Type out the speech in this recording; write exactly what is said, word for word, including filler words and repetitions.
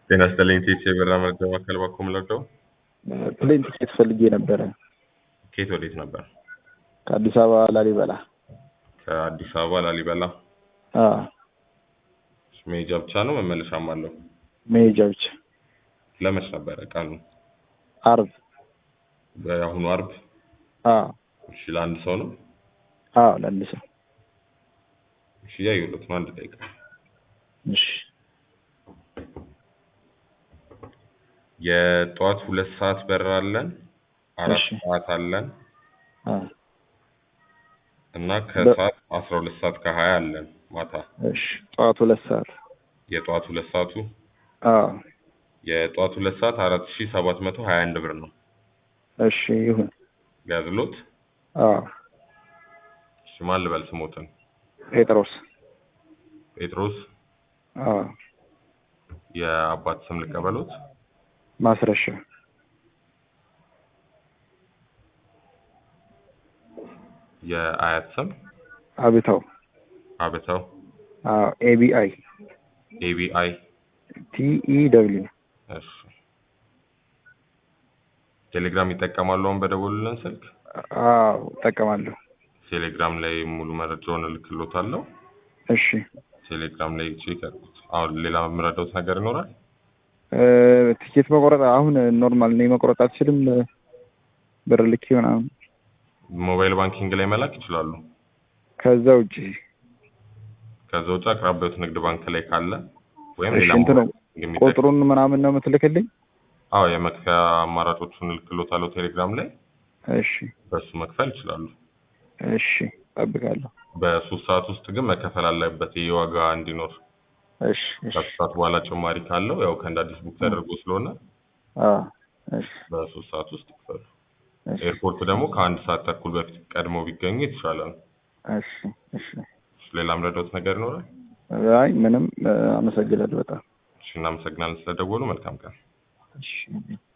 ጤና ይስጥልኝ ቲሲ የበራ መረጃ ማዕከል ባኮም ለዶ ፕሌን ቲኬት ፈልጌ ነበረ። ከየት ወዴት ነበር? ከአዲስ አበባ ላሊበላ። ከአዲስ አበባ ላሊበላ? አዎ። መሄጃ ብቻ ነው መመለሻም አለው? መሄጃ ብቻ። ለመች ነበር ቀኑ? አርብ። በአሁኑ አርብ? አዎ። እሺ ለአንድ ሰው ነው? አዎ ለአንድ ሰው። እሺ ያዩሉት ነው አንድ ደቂቃ። እሺ። የጧት ሁለት ሰዓት በረራ አለን፣ አራት ሰዓት አለን አዎ እና ከሰዓት አስራ ሁለት ሰዓት ከሀያ አለን ማታ። እሺ ጧት ሁለት ሰዓት። የጧት ሁለት ሰዓቱ? አዎ የጧት ሁለት ሰዓት አራት ሺህ ሰባት መቶ ሀያ አንድ ብር ነው። እሺ ይሁን። ያዝሉት? አዎ። እሺ ማን ልበል ስሞትን? ጴጥሮስ። ጴጥሮስ? አዎ። የአባት ስም ልቀበሉት? ማስረሻ። የአያት ስም? አብታው። አብታው? አዎ። ኤቢአይ ኤቢአይ ቲኢደብሊው። እሺ ቴሌግራም ይጠቀማሉ አሁን በደወሉልን ስልክ? አዎ እጠቀማለሁ። ቴሌግራም ላይ ሙሉ መረጃውን እልክልዎታለሁ። እሺ ቴሌግራም ላይ ቼክ አድርጉት። አሁን ሌላ የምረዳዎት ነገር ይኖራል? ቲኬት መቆረጥ አሁን ኖርማል ነው መቆረጥ አትችልም? ብር ልክ ይሆናል። ሞባይል ባንኪንግ ላይ መላክ ይችላሉ። ከዛ ውጪ ከዛ ውጪ አቅራቢያዎት ንግድ ባንክ ላይ ካለ ወይም ሌላ ነው ቁጥሩን ምናምን ነው የምትልክልኝ? አዎ የመክፈያ አማራጮቹን እልክልዎታለሁ ቴሌግራም ላይ። እሺ በሱ መክፈል ይችላሉ። እሺ እጠብቃለሁ። በሶስት ሰዓት ውስጥ ግን መከፈል አለበት የዋጋ እንዲኖር። እሺ እሺ። ከሰዓት በኋላ ጭማሪ ካለው ያው ከእንደ አዲስ ቡክ ተደርጎ ስለሆነ አዎ እሺ። በሶስት ሰዓት ውስጥ ይክፈሉ። ኤርፖርት ደግሞ ከአንድ ሰዓት ተኩል በፊት ቀድሞ ቢገኙ የተሻለ ነው። እሺ እሺ። ሌላ ምረዳዎት ነገር ይኖራል? አይ ምንም። አመሰግናለሁ በጣም። እሺ እናመሰግናለን ስለደወሉ። መልካም ቀን። እሺ